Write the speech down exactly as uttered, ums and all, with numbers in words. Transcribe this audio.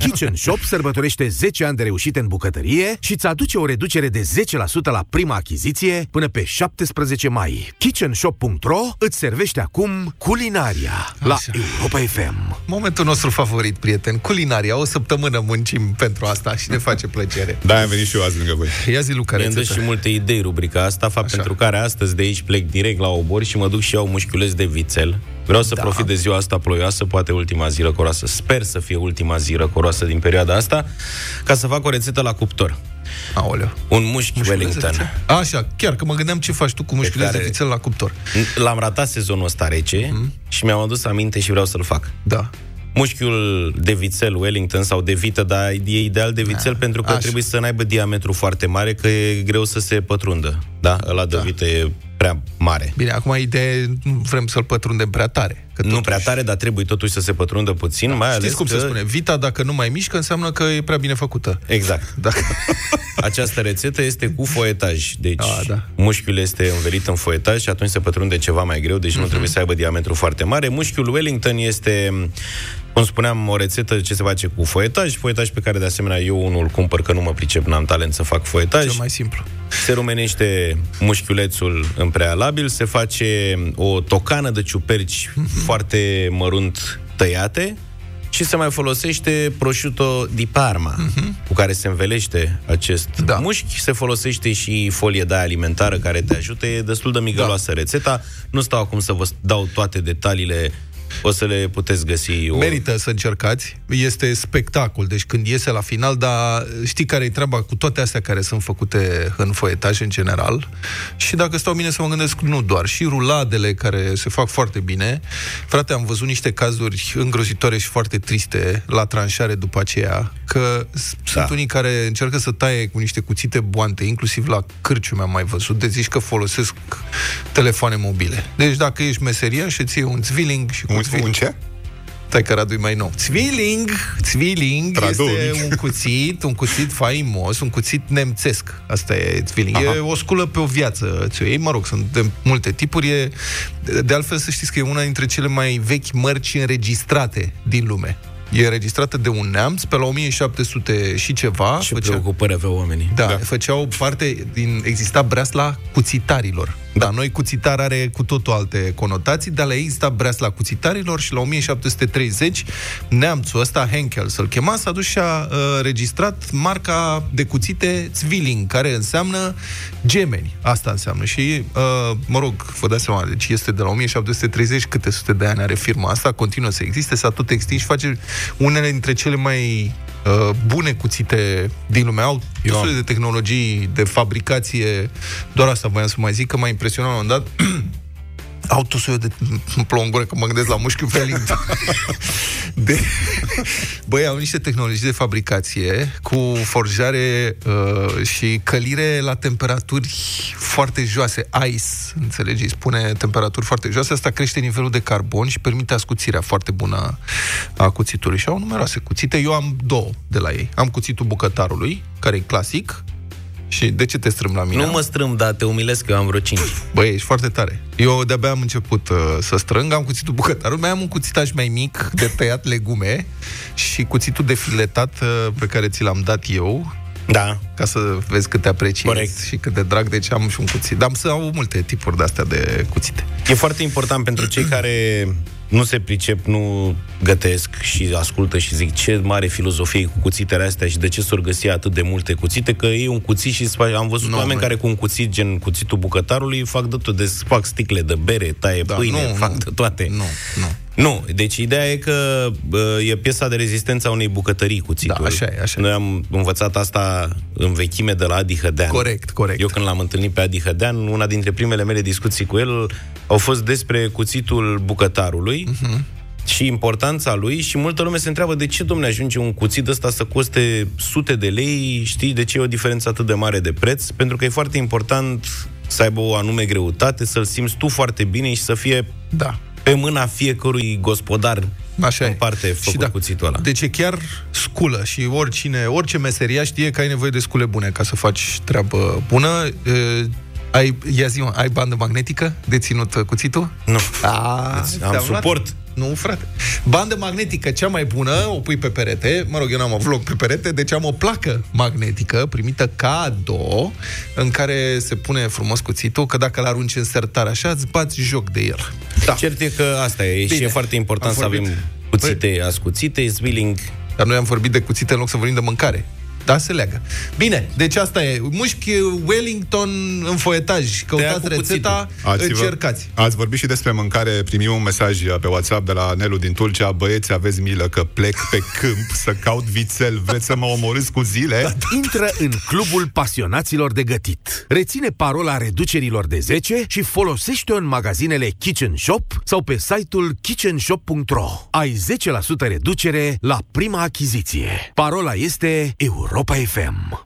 Kitchen Shop sărbătorește zece ani de reușite în bucătărie și îți aduce o reducere de zece la sută la prima achiziție până pe șaptesprezece mai. kitchen shop punct ro îți servește acum culinaria la Așa. Europa F M. Momentul nostru favorit, prieten, culinaria. O săptămână muncim pentru asta și ne face plăcere. Da, am venit și eu azi lângă voi. Ia zi, Luca, mi-am dat și multe idei rubrica asta, fapt Așa. pentru care astăzi de aici plec direct la obor și mă duc și iau mușchiuleț de vițel. Vreau să da. profit de ziua asta ploioasă, poate ultima zi răcoroasă. Sper să fie ultima zi răcoroasă din perioada asta, ca să fac o rețetă la cuptor. Aoleu. Un mușchi Wellington. Așa, chiar că mă gândeam ce faci tu cu mușchiuleț de vițel la cuptor. L-am ratat sezonul ăsta rece mm-hmm. și mi-am adus aminte și vreau să-l fac. Da. Mușchiul de vițel Wellington sau de vită, dar e ideal de vițel da. pentru că Așa. trebuie să n-aibă diametru foarte mare, că e greu să se pătrundă. Da? Ăla de da. vită e prea mare. Bine, acum ideea e, nu vrem să-l pătrundem prea tare. Că nu totuși... prea tare, dar trebuie totuși să se pătrundă puțin, da. mai ales Știți cum că... se spune? Vita, dacă nu mai mișcă, înseamnă că e prea bine făcută. Exact. Dacă... Această rețetă este cu foietaj. Deci A, da. mușchiul este învelit în foietaj și atunci se pătrunde ceva mai greu, deci mm-hmm. nu trebuie să aibă diametru foarte mare. Mușchiul Wellington este, cum spuneam, o rețetă ce se face cu foietaj, foietaj pe care de asemenea eu unul îl cumpăr, că nu mă pricep, n-am talent să fac foietaj. Cel mai simplu. Se rumenește mușchiulețul în prealabil, se face o tocană de ciuperci mm-hmm. foarte mărunt tăiate și se mai folosește prosciutto di Parma, mm-hmm. cu care se învelește acest da. mușchi. Se folosește și folie de aia alimentară care te ajută. E destul de migăloasă da. rețeta. Nu stau acum să vă dau toate detaliile, o să le puteți găsi. Merită să încercați, este spectacol, deci când iese la final, dar știi care e treaba cu toate astea care sunt făcute în foietaj în general? Și dacă stau bine să mă gândesc, nu doar, și ruladele care se fac foarte bine. Frate, am văzut niște cazuri îngrozitoare și foarte triste la tranșare după aceea, că da. sunt unii care încearcă să taie cu niște cuțite boante, inclusiv la cârciumi am mai văzut, de zici că folosesc telefoane mobile. Deci dacă ești meseriaș și ție un zwilling și cu un, un ce? Stai că Radu e mai nou. Zwilling, Zwilling este un cuțit, un cuțit faimos, un cuțit nemțesc. Asta e Zwilling. Aha. E o sculă pe o viață. Ți-o iei, mă rog, sunt de multe tipuri. E, de altfel, să știți că e una dintre cele mai vechi mărci înregistrate din lume. E înregistrată de un neamț pe la o mie șapte sute și ceva. Ce făcea... preocupări aveau oamenii. Da, da, făceau parte din... Exista breasla cuțitarilor. Da, da, noi cuțitar are cu totul alte conotații, dar la ei exista breasla cuțitarilor și la o mie șapte sute treizeci neamțul ăsta, Henkel să-l chema, s-a dus și a uh, registrat marca de cuțite Zwilling, care înseamnă gemeni. Asta înseamnă. Și, uh, mă rog, vă dați seama, deci este de la o mie șapte sute treizeci, câte sute de ani are firma asta, continuă să existe, s-a tot extins și face unele dintre cele mai uh, bune cuțite din lume. Au destul de tehnologii de fabricație, doar asta voiam să mai zic, că m-a impresionat la un moment dat. Au tusul de plongură, că mă gândesc la mușchiul Wellington. de... Băi, au niște tehnologii de fabricație cu forjare uh, și călire la temperaturi foarte joase. Ice, înțelegi? Spune temperaturi foarte joase. Asta crește nivelul de carbon și permite ascuțirea foarte bună a cuțitului. Și au numeroase cuțite. Eu am două de la ei. Am cuțitul bucătarului, care e clasic. Și de ce te strâm la mine? Nu mă strâm, dar te umilesc că eu am vreo cinci. Băi, ești foarte tare. Eu de-abia am început uh, să strâng, am cuțitul bucătarul, mai am un cuțitaj mai mic de tăiat legume și cuțitul de filetat uh, pe care ți l-am dat eu. Da. Ca să vezi cât te apreciezi. Corect. Și cât de drag, deci am și un cuțit. Dar am să au multe tipuri de-astea de cuțite. E foarte important pentru cei care nu se pricep, nu gătesc și ascultă și zic ce mare filozofie cu cuțitele astea și de ce s-or găsi atât de multe cuțite, că e un cuțit și am văzut no, oameni mă. care cu un cuțit gen cuțitul bucătarului fac de tot, fac sticle de bere, taie da, pâine, nu, fac nu, de toate. Nu, nu. Nu, deci ideea e că bă, e piesa de rezistență a unei bucătării cuțitul. Da, așa e, așa. Noi am învățat asta în vechime de la Adi Hădean. Corect, corect. Eu când l-am întâlnit pe Adi Hădean, una dintre primele mele discuții cu el au fost despre cuțitul bucătarului uh-huh. și importanța lui și multă lume se întreabă de ce, domne, ajunge un cuțit ăsta să coste sute de lei, știi de ce e o diferență atât de mare de preț? Pentru că e foarte important să aibă o anume greutate, să-l simți tu foarte bine și să fie da. pe mâna fiecărui gospodar. Așa în parte făcut da. cuțitul ăla. Deci e chiar sculă și oricine, orice meseria știe că ai nevoie de scule bune ca să faci treabă bună. E, ai, ia zi, ai bandă magnetică de ținut cuțitul? Nu. A, am suport. Nu, frate. Bandă magnetică cea mai bună, o pui pe perete. Mă rog, eu n-am avut loc pe perete, deci am o placă magnetică primită cadou, în care se pune frumos cuțitul, că dacă l-arunci în sertar așa, îți bați joc de el. Da. Cert e că asta e. Bine. Și e foarte important să avem cuțite păi. ascuțite, zwilling. Dar noi am vorbit de cuțite în loc să vorbim de mâncare. Da, se leagă. Bine, deci asta e. Mușchi Wellington în foietaj. Căutați rețeta, încercați. Ați vorbit și despre mâncare. Primim un mesaj pe WhatsApp de la Nelu din Tulcea. Băieți, aveți milă că plec pe câmp să caut vițel. Vreți să mă omorâți cu zile? Intră în clubul pasionaților de gătit. Reține parola reducerilor de zece și folosește-o în magazinele Kitchen Shop sau pe site-ul kitchen shop punct ro. Ai zece la sută reducere la prima achiziție. Parola este Europa F M.